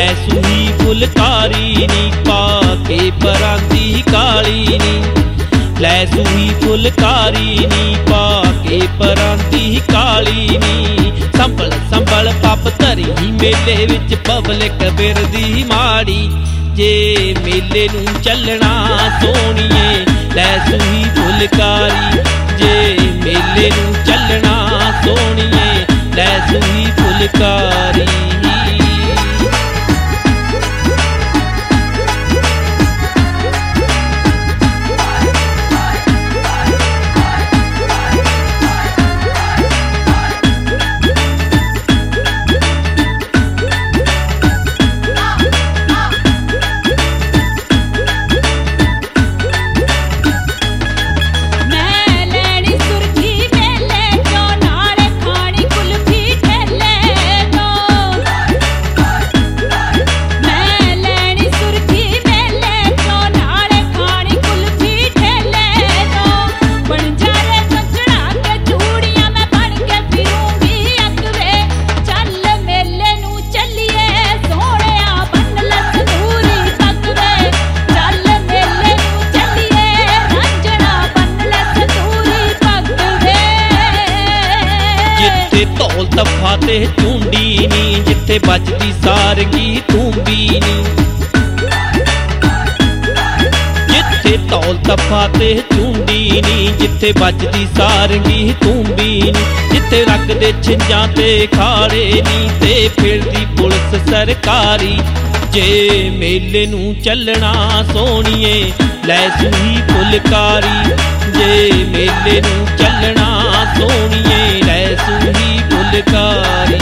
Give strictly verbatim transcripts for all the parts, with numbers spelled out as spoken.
ਲੈ ਸੂਈ ਫੁਲਕਾਰੀ ਨੀ ਪਾ ਕੇ ਪਰਾਂਦੀ ਕਾਲੀ ਨੀ, ਲੈ ਸੂਈ ਫੁਲਕਾਰੀ ਨੀ ਪਾ ਕੇ ਪਰਾਂਦੀ ਕਾਲੀ ਨੀ। ਸੰਭਲ ਸੰਭਲ ਪੱਪ ਧਰੀ ਮੇਲੇ ਵਿੱਚ ਪਬਲਿਕ ਫਿਰਦੀ ਮਾੜੀ, ਜੇ ਮੇਲੇ ਨੂੰ ਚੱਲਣਾ ਸੋਹਣੀਏ ਲੈ ਸੂਈ ਫੁਲਕਾਰੀ, ਜੇ ਮੇਲੇ ਨੂੰ ਚੱਲਣਾ ਸੋਹਣੀਏ ਲੈ ਸੂਈ ਫੁਲਕਾਰੀ। ਢੋਲ ਤੱਫਾ ਤੇ ਝੂੰਡੀ ਨੀ, ਜਿੱਥੇ ਵੱਜਦੀ ਸਾਰੰਗੀ ਤੂੰਬੀ ਨੀ, ਜਿੱਥੇ ਢੋਲ ਤੱਫਾ ਤੇ ਝੂੰਡੀ ਨੀ, ਜਿੱਥੇ ਵੱਜਦੀ ਸਾਰੰਗੀ ਤੂੰਬੀ ਨੀ, ਜਿੱਥੇ ਰੱਖਦੇ ਛਿੰਝਾਂ ਤੇ ਖਾੜੇ ਨੀ ਤੇ ਫਿਰਦੀ ਪੁਲਿਸ ਸਰਕਾਰੀ, ਜੇ ਮੇਲੇ ਨੂੰ ਚੱਲਣਾ ਸੋਹਣੀਏ ਲੈ ਸੂਈ ਫੁਲਕਾਰੀ, ਜੇ ਮੇਲੇ ਨੂੰ ਚੱਲਣਾ ਸੋਹਣੀਏ ਲੈ ਸੂਈ ਫੁਲਕਾਰੀ।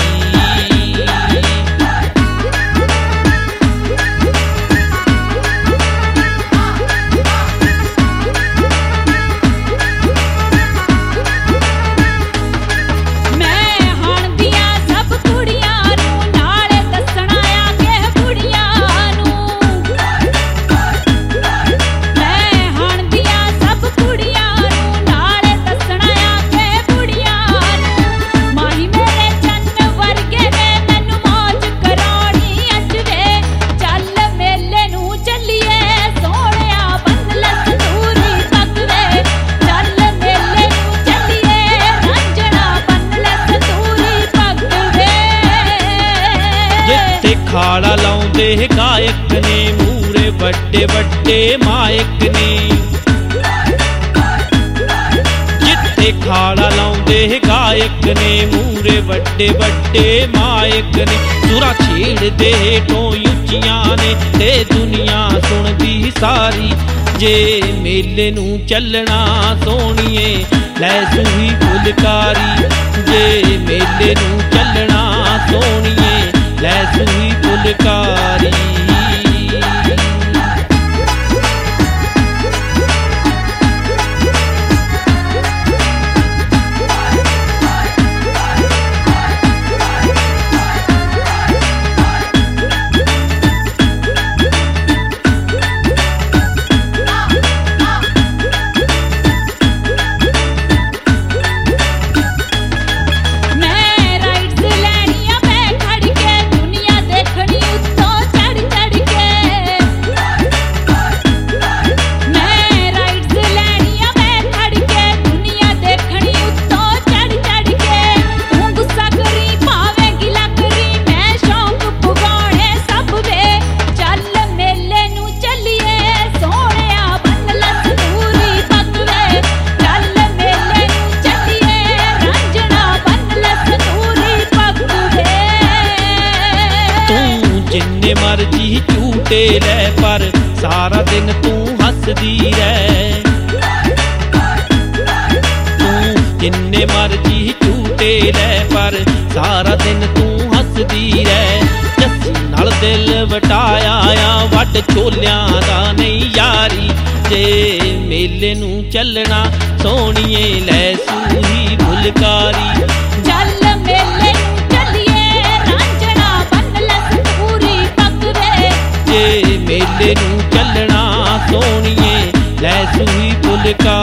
ਖਾੜਾ ਲਾਉਂਦੇ ਗਾਇਕ ਨੇ ਮੂਰੇ ਵੱਡੇ ਵੱਡੇ ਮਾਇਕ ਨੇ, ਜਿੱਥੇ ਖਾੜਾ ਲਾਉਂਦੇ ਗਾਇਕ ਨੇ ਮੂਰੇ ਵੱਡੇ ਵੱਡੇ ਮਾਇਕ ਨੇ, ਸੁਰਾਂ ਛੇੜਦੇ ਹੇਠੋਂ ਉੱਚੀਆਂ ਨੇ ਤੇ ਦੁਨੀਆ ਸੁਣਦੀ ਸਾਰੀ, ਜੇ ਮੇਲੇ ਨੂੰ ਚੱਲਣਾ ਸੋਹਣੀਏ ਲੈ ਸੂਈ ਫੁਲਕਾਰੀ, ਜੇ ਮੇਲੇ ਨੂੰ ਚੱਲਣਾ ਸੋਹਣੀਏ ਲੈ ਸੂਈ ਫੁਲਕਾਰੀ। ਜਿੰਨੇ ਮਰਜੀ ਝੂਟੇ ਲੈ ਪਰ ਸਾਰਾ ਦਿਨ ਤੂੰ ਹੱਸਦੀ ਰਹਿ, ਤੂੰ ਜਿੰਨੇ ਮਰਜੀ ਝੂਟੇ ਲੈ ਪਰ ਸਾਰਾ ਦਿਨ ਤੂੰ ਹੱਸਦੀ ਰਹਿ, ਜੱਸੀ ਨਾਲ ਦਿਲ ਵਟਾਇਆ ਆ ਵੱਡ ਛੋਲਿਆਂ ਦਾ ਨਹੀਂ ਯਾਰੀ, ਜੇ ਮੇਲੇ ਨੂੰ ਚੱਲਣਾ ਸੋਹਣੀਏ ਲੈ ਸੂਈ ਫੁਲਕਾਰੀ, ਚੱਲ ਮੇਲੇ ਨੂੰ ਚੱਲੀਏ ਰਾਂਝਣਾ ਬੰਨ ਲੈ ਸੰਤੂਰੀ ਪੱਗ ਵੇ, ਜੇ ਮੇਲੇ ਨੂੰ ਚੱਲਣਾ ਸੋਹਣੀਏ ਲੈ ਸੂਈ ਫੁਲਕਾਰੀ।